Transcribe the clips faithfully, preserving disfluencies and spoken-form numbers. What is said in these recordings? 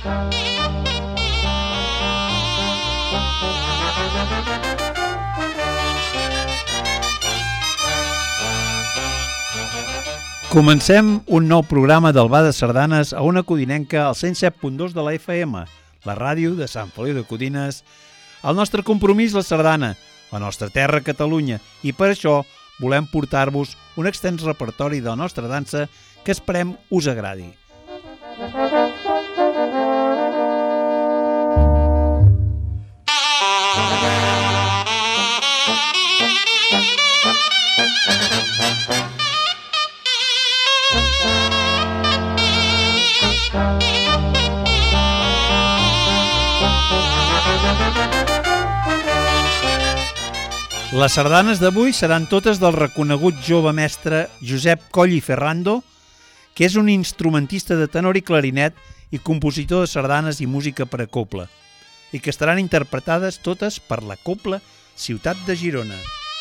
Comencem un nou programa del Bar de Sardanes a una codinenca al cent set punt dos de la F M, la ràdio de Sant Feliu de Codines. El nostre compromís, la sardana, la nostra terra, Catalunya, i per això volem portar-vos un extens repertori de la nostra dansa que esperem us agradi. Les sardanes d'avui seran totes del reconegut jove mestre Josep Coll i Ferrando, que és un instrumentista de tenor i clarinet i compositor de sardanes i música per a cobla, i que estaran interpretades totes per la Cobla Ciutat de Girona.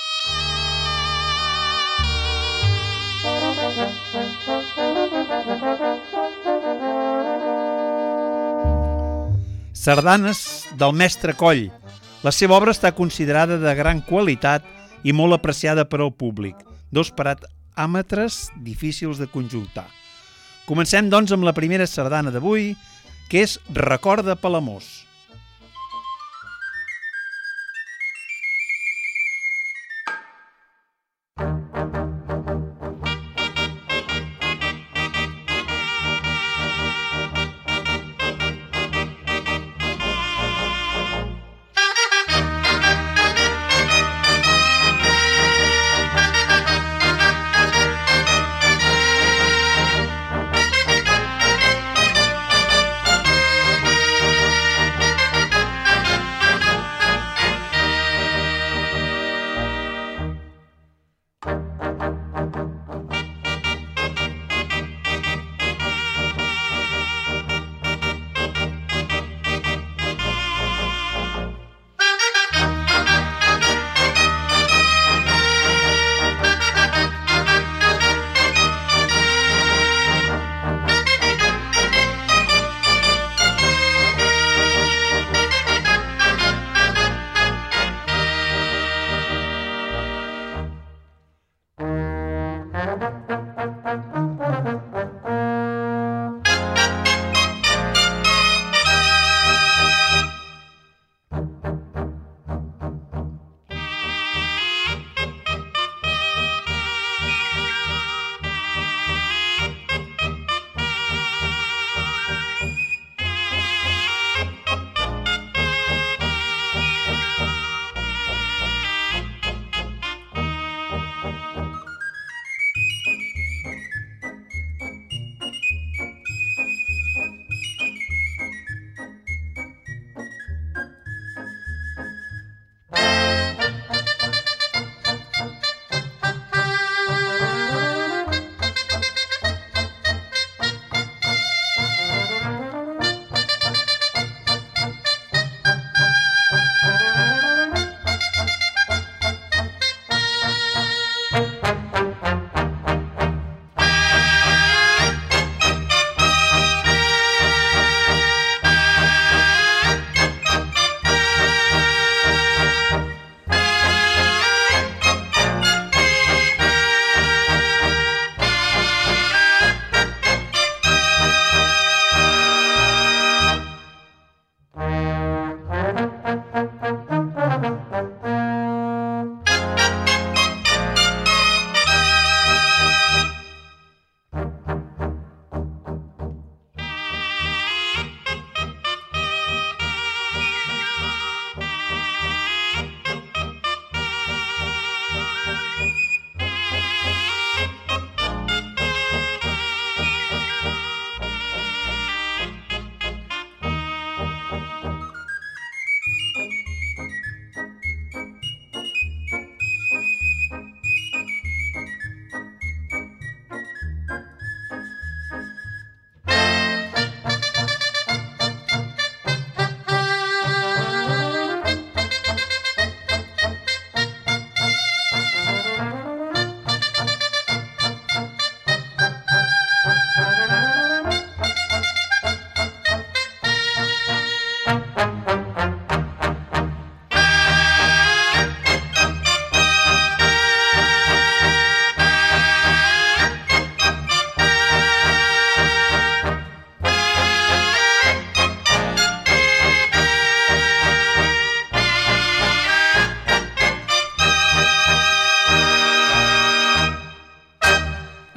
Sardanes del mestre Coll. La seva obra està considerada de gran qualitat i molt apreciada per al públic. Dos paràmetres difícils de conjuntar. Comencem, doncs, amb la primera sardana d'avui, que és Record de Palamós.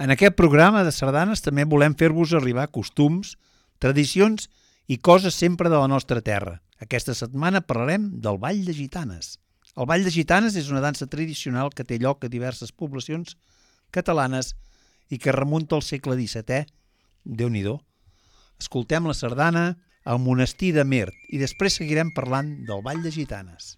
En aquest programa de sardanes també volem fer-vos arribar costums, tradicions i coses sempre de la nostra terra. Aquesta setmana parlarem del Ball de Gitanes. El Ball de Gitanes és una dansa tradicional que té lloc a diverses poblacions catalanes i que remunta al segle dissetè. Déu-n'hi-do. Escoltem la sardana al monestir de Mirt i després seguirem parlant del Ball de Gitanes.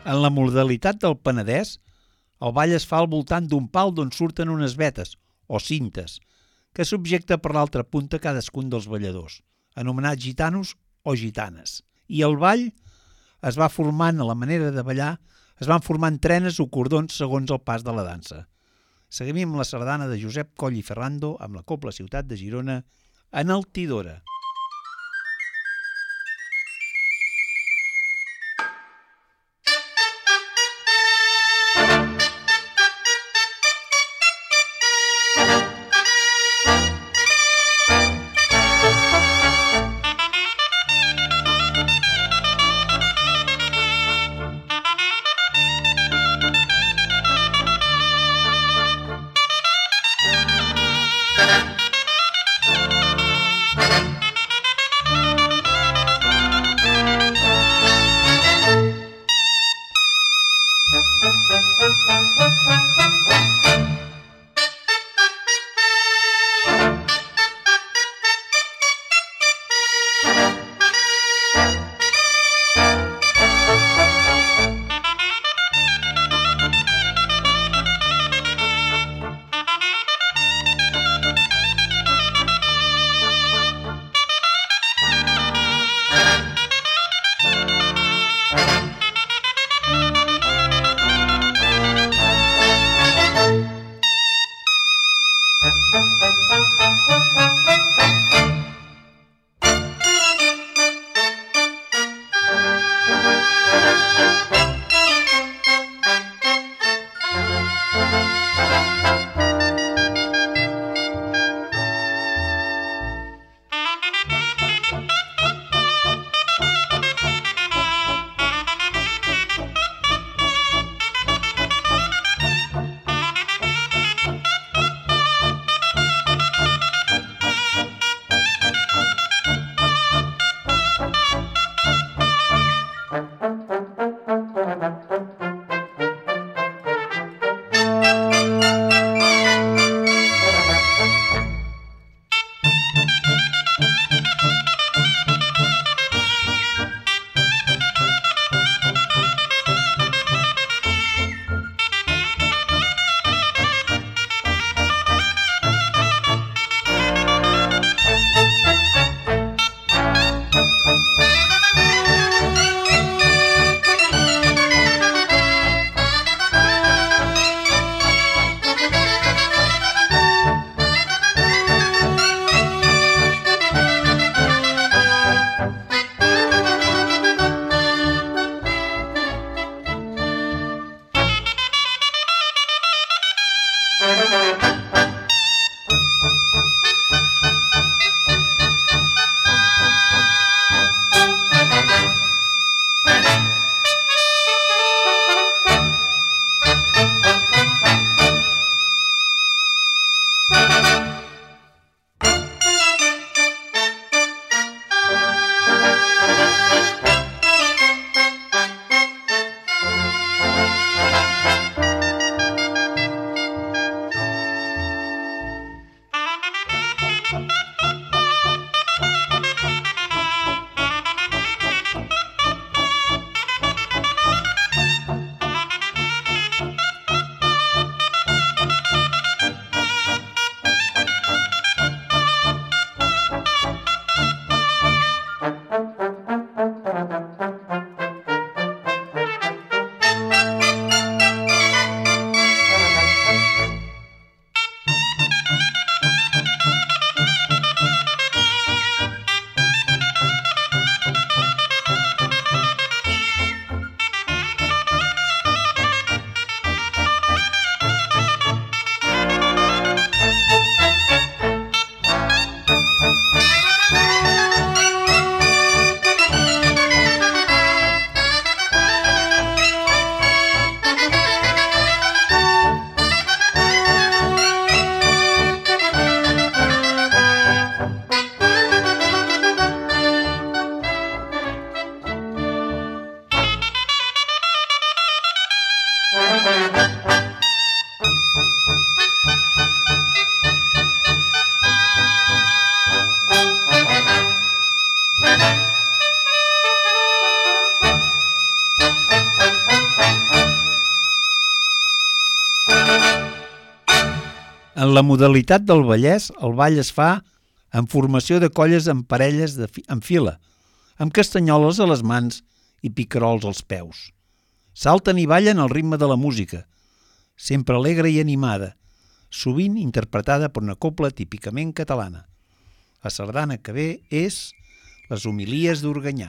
En la modalitat del Penedès, el ball es fa al voltant d'un pal d'on surten unes vetes, o cintes, que subjecta per l'altra punta cadascun dels balladors, anomenats gitanos o gitanes. I el ball es va formant a la manera de ballar, es van formant trenes o cordons segons el pas de la dansa. Seguim amb la sardana de Josep Coll i Ferrando amb la Cobla Ciutat de Girona, Enaltidora. En la modalitat del Vallès, el ball es fa en formació de colles en parelles de fi, en fila, amb castanyoles a les mans i picarols als peus. Salten i ballen al ritme de la música, sempre alegre i animada, sovint interpretada per una cobla típicament catalana. La sardana que ve és Les homilies d'Organyà.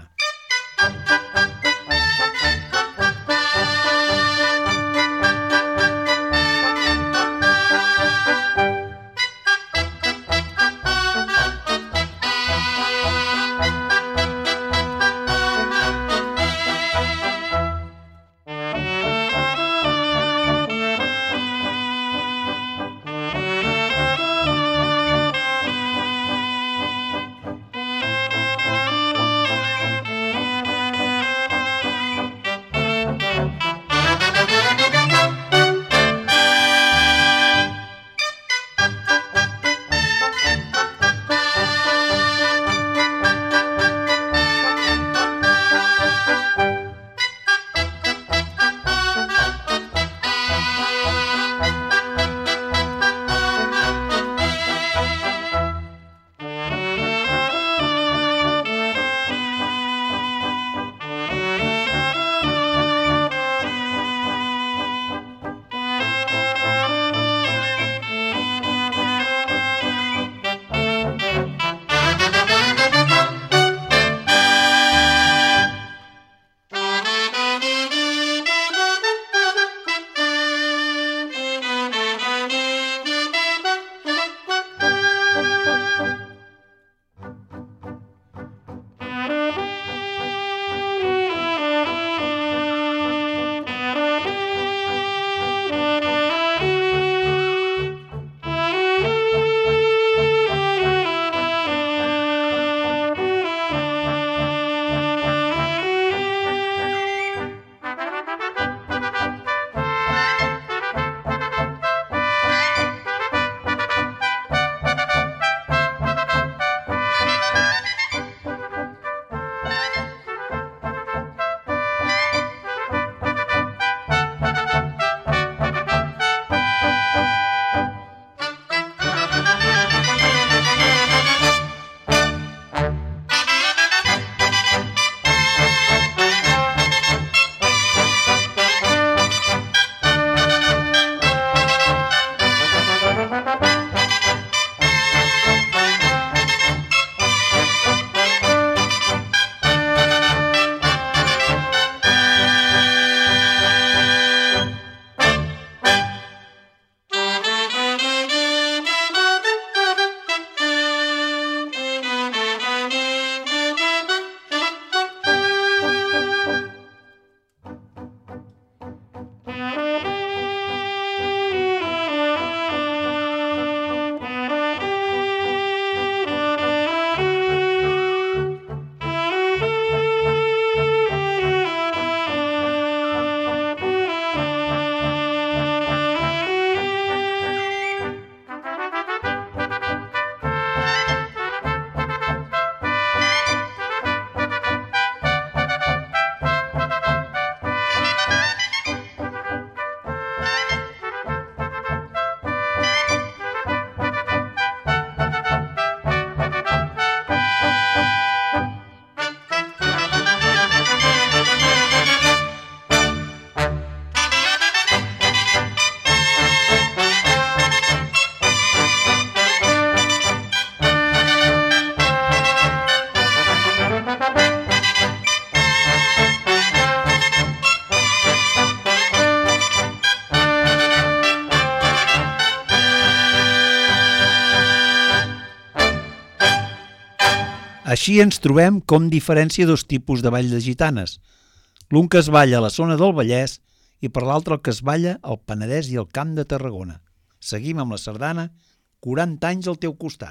Així ens trobem com diferència dos tipus de ball de gitanes, l'un que es balla a la zona del Vallès i per l'altre el que es balla al Penedès i al Camp de Tarragona. Seguim amb la sardana, quaranta anys al teu costat.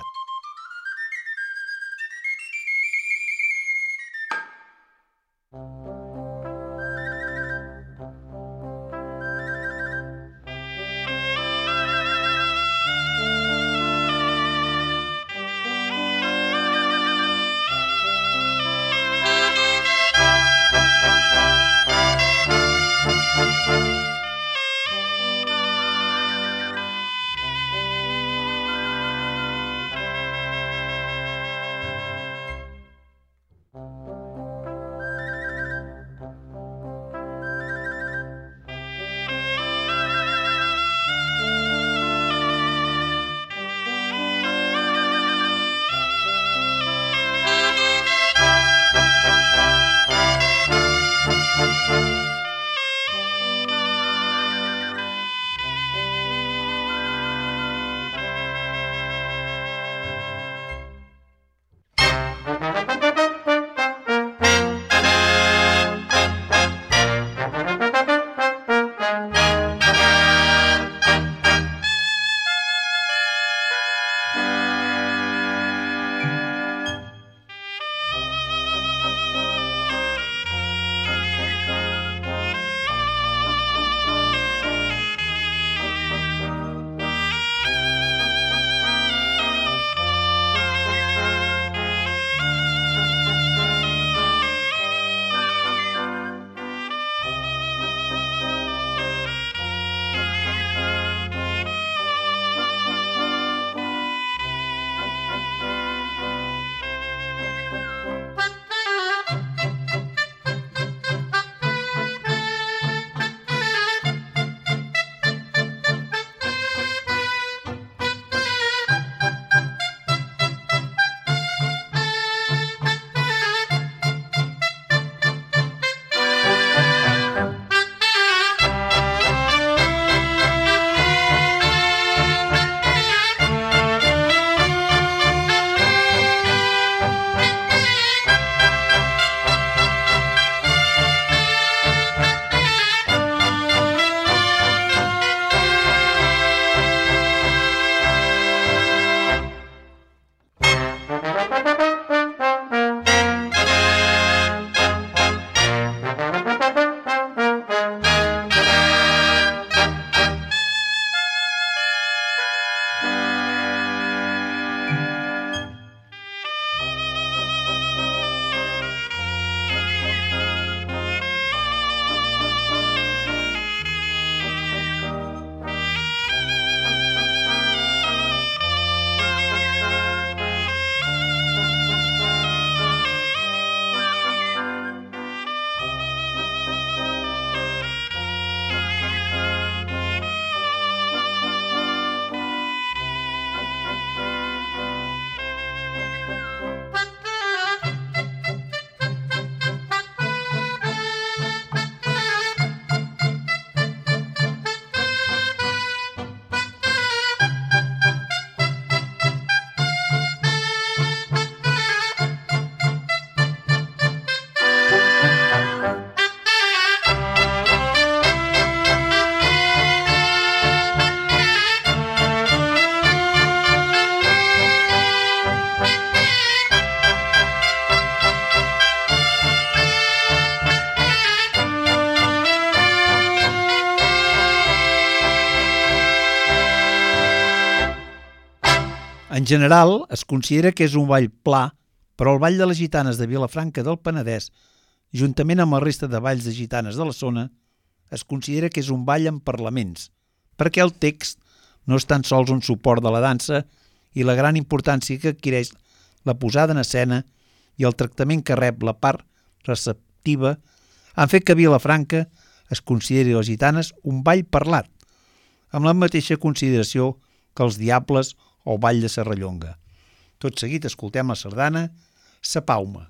En general, es considera que és un ball pla, però el Ball de les Gitanes de Vilafranca del Penedès, juntament amb la resta de balls de gitanes de la zona, es considera que és un ball amb parlaments, perquè el text no és tan sols un suport de la dansa i la gran importància que adquireix la posada en escena i el tractament que rep la part receptiva han fet que Vilafranca es consideri les gitanes un ball parlat, amb la mateixa consideració que els diables o ball de Serrallonga. Tot seguit escoltem la sardana Sa Pauma.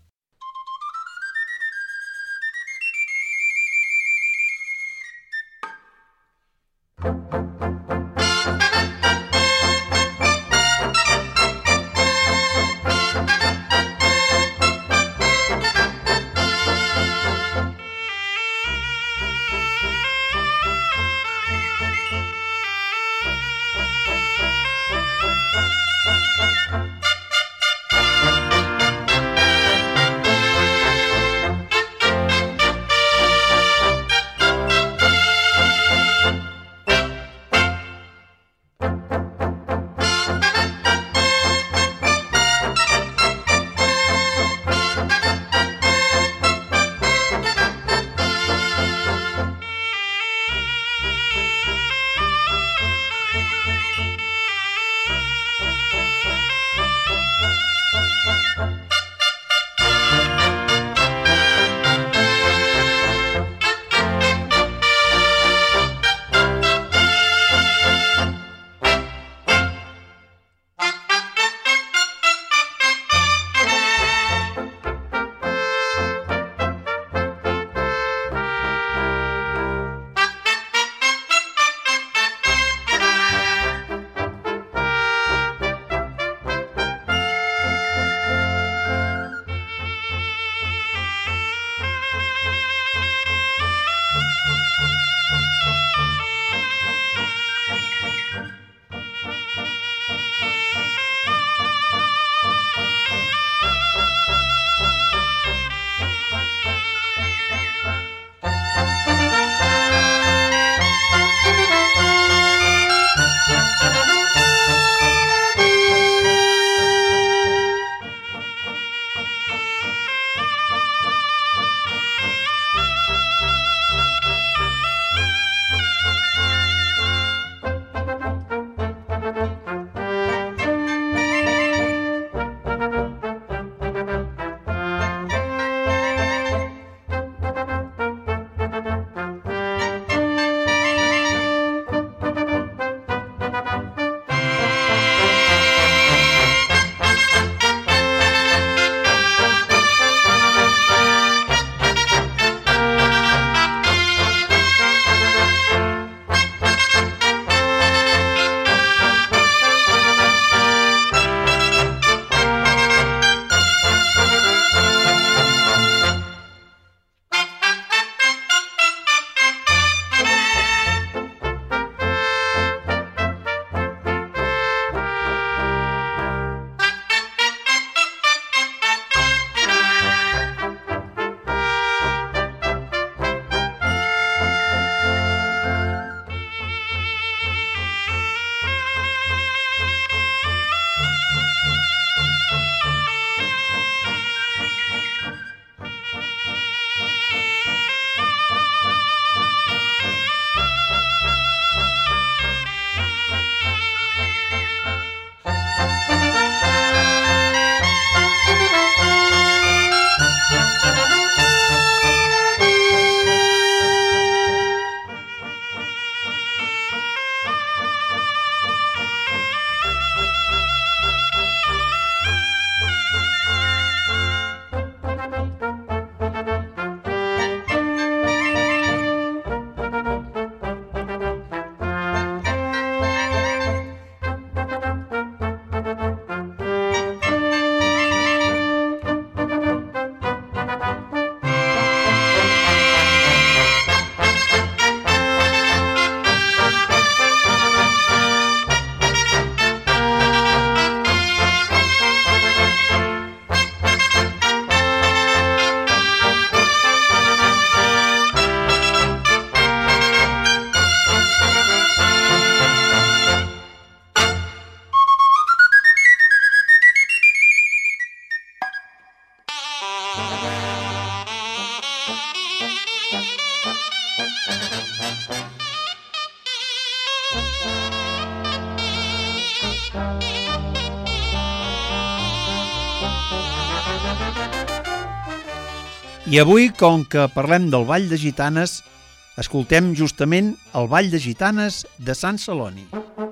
I avui, com que parlem del Ball de Gitanes, escoltem justament el Ball de Gitanes de Sant Celoni.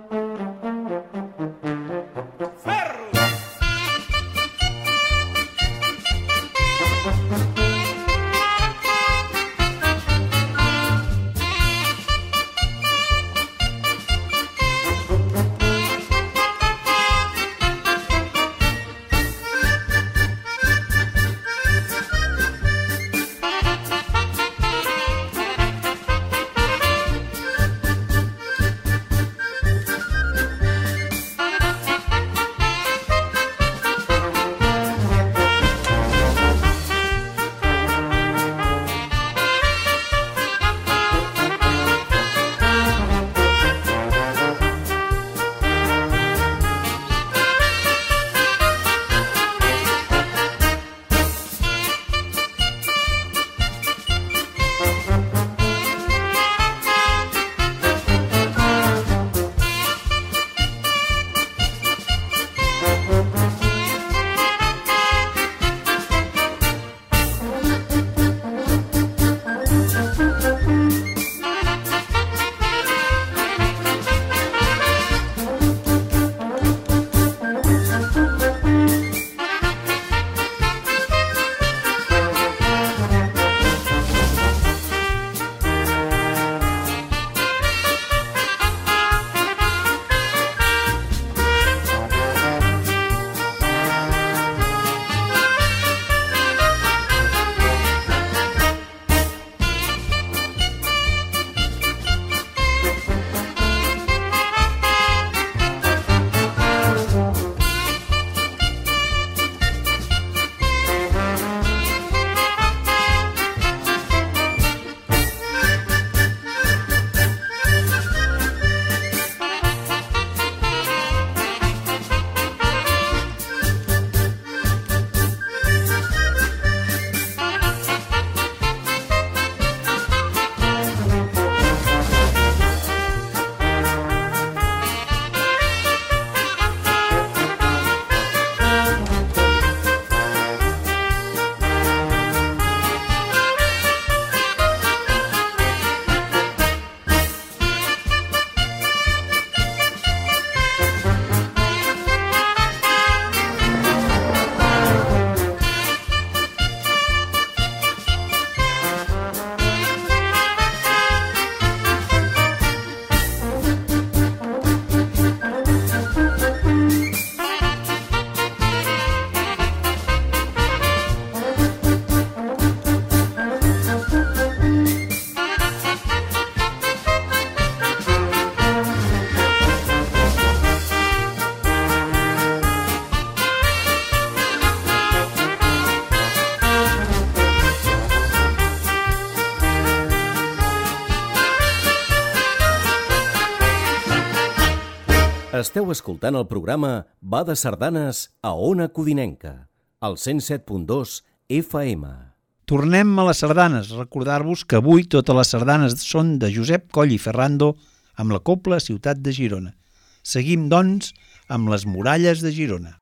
Esteu escoltant el programa Va de Sardanes a Ona Codinenca, al cent set punt dos F M. Tornem a les sardanes. Recordar-vos que avui totes les sardanes són de Josep Coll i Ferrando amb la Cobla Ciutat de Girona. Seguim, doncs, amb les muralles de Girona.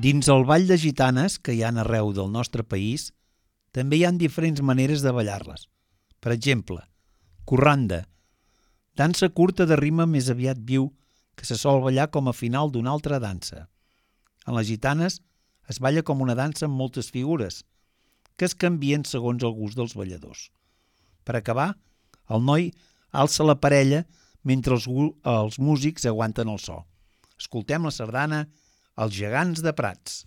Dins el ball de gitanes, que hi ha arreu del nostre país, també hi ha diferents maneres de ballar-les. Per exemple, corranda, dansa curta de ritme més aviat viu que se sol ballar com a final d'una altra dansa. En les gitanes es balla com una dansa amb moltes figures, que es canvien segons el gust dels balladors. Per acabar, el noi alça la parella mentre els, els músics aguanten el so. Escoltem la sardana Els gegants de Prats.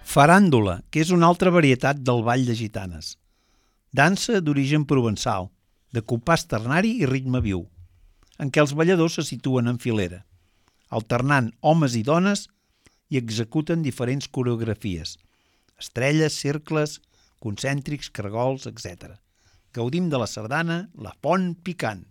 Faràndula, que és una altra varietat del ball de gitanes. Dansa d'origen provençal, de compàs ternari i ritme viu, en què els balladors se situen en filera, alternant homes i dones i executen diferents coreografies, estrelles, cercles, concèntrics, cargols, etcètera. Gaudim de la sardana La Font Picant.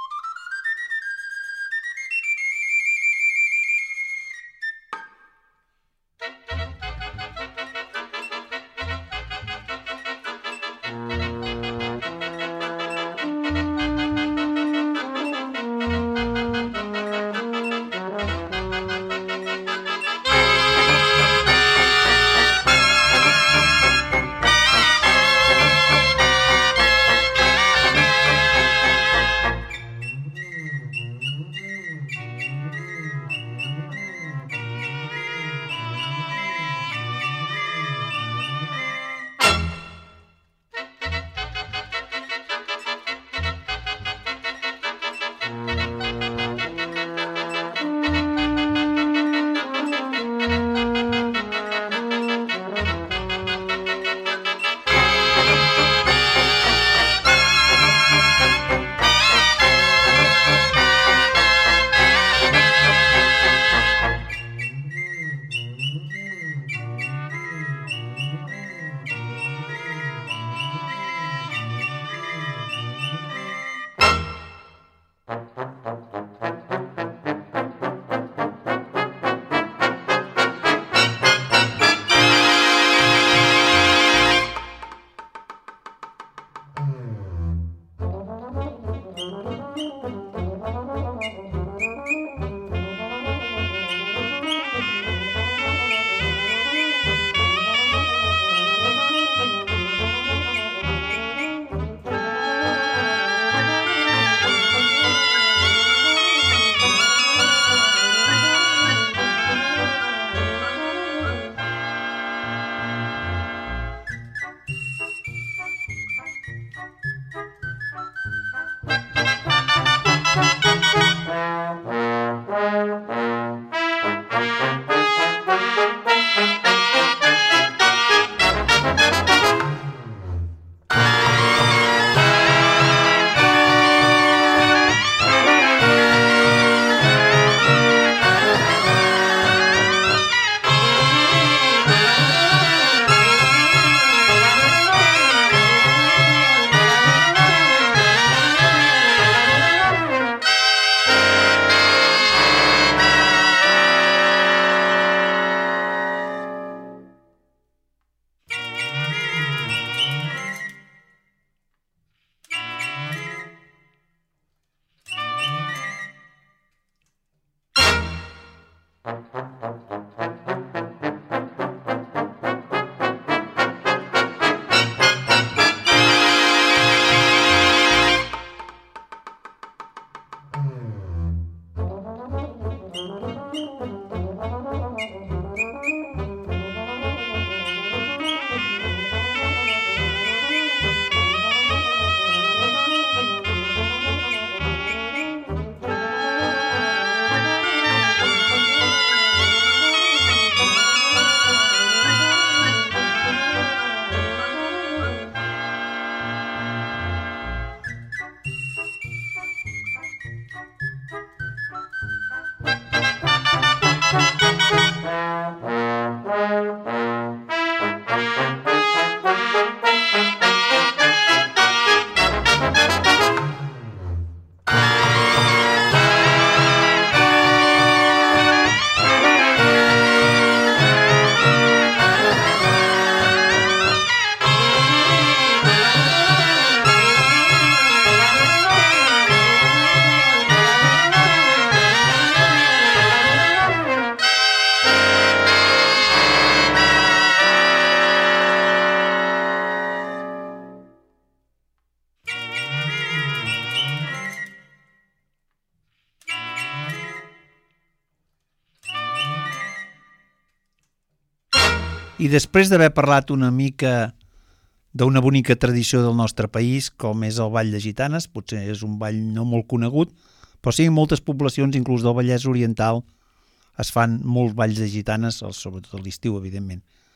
I després d'haver parlat una mica d'una bonica tradició del nostre país, com és el ball de gitanes, potser és un ball no molt conegut, però sí, en moltes poblacions, inclús del Vallès Oriental, es fan molts balls de gitanes, sobretot a l'estiu, evidentment.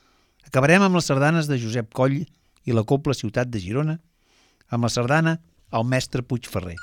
Acabarem amb les sardanes de Josep Coll i la Cobla Ciutat de Girona, amb la sardana El mestre Puigferrer.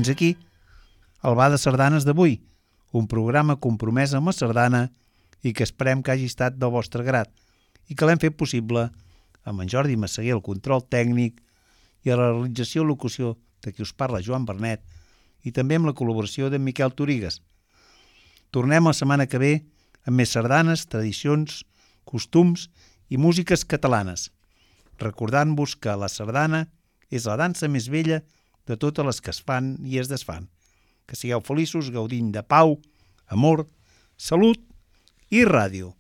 fins aquí el Va de Sardanes d'avui, un programa compromès amb la sardana i que esperem que hagi estat del vostre grat i que l'hem fet possible amb en Jordi Massaguer, el control tècnic, i a la realització i locució de qui us parla, Joan Bernet, i també amb la col·laboració de Miquel Torigues. Tornem la setmana que ve amb més sardanes, tradicions, costums i músiques catalanes, recordant-vos que la sardana és la dansa més vella de totes les que es fan i es desfan. Que sigueu feliços, gaudint de pau, amor, salut i ràdio.